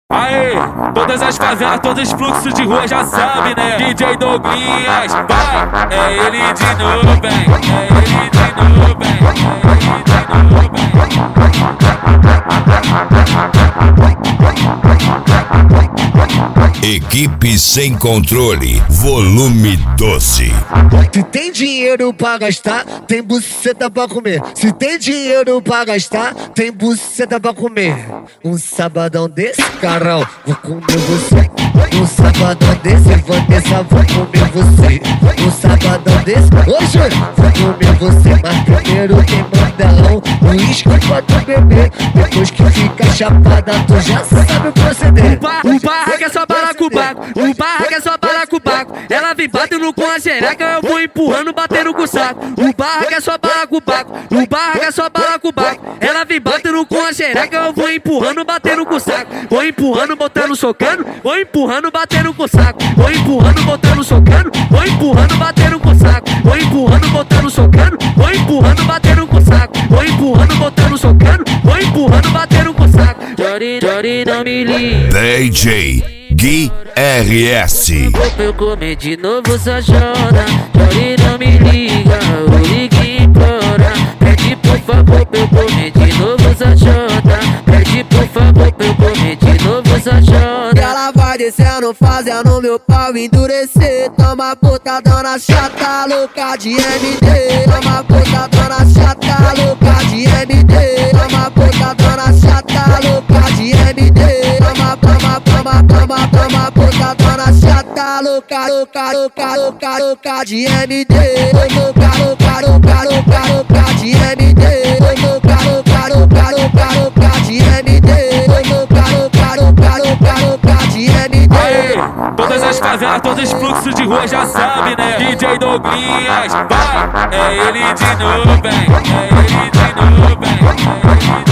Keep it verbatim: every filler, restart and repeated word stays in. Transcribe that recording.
Aê, todas as favelas, todos os fluxos de rua já sabe, né? D J Douglinhas, vai! É ele de novo, vem! É ele de novo, vem! É ele de novo, vem! Equipe Sem Controle, volume doze. Se tem dinheiro pra gastar, tem buceta pra comer. Se tem dinheiro pra gastar, tem buceta pra comer. Um sabadão desse, carão, vou comer você. Um sabadão desse, Vanessa, vou comer você. Um sabadão desse, hoje vou comer você. Mas primeiro tem mandelão, uísque pra tu beber. Depois que fica chapada, tu já sabe o proceder. O barra quer só bala com o baco, o barra quer só bala com o baco. Ela vem batendo com a xereca, eu vou empurrando, batendo com o saco. O barra quer só bala com o baco, o barra quer só bala com o baco. Ela vem batendo com a xereca, eu vou empurrando, batendo com o saco. Vou empurrando, botando, socando, vou empurrando, batendo com o saco. Vou empurrando, botando, socando, vou empurrando, batendo com o saco. Vou empurrando, botando, socando, vou empurrando, batendo com o saco. Vou empurrando, botando, socando, vou empurrando, batendo com o saco. Jory, Jory, não me liga. D J Gui R S. Pra eu comer de novo essa joda, Jory não me liga, o ligue e implora. Pede por favor pra eu comer de novo essa joda. Pede por favor pra eu comer de novo essa joda. E ela vai descendo, fazendo meu pau endurecer. Toma botadona chata, louca de M D. Toma botadona chata, louca de M D. Toma botadona chata, louca de M D. Toma, toma, toma, toma, toma botadona chata, louca, louca, louca, louca, louca de M D. Louca, louca, louca, louca, louca de M D. Louca, louca, louca, louca, louca de M D. Louca, louca, louca, louca, louca de M D. Aê, todas as favelas, todos os fluxos de rua já sabe, né? D J Douglinhas, vai! É ele de novo, vem! É ele de novo, vem! É ele de novo.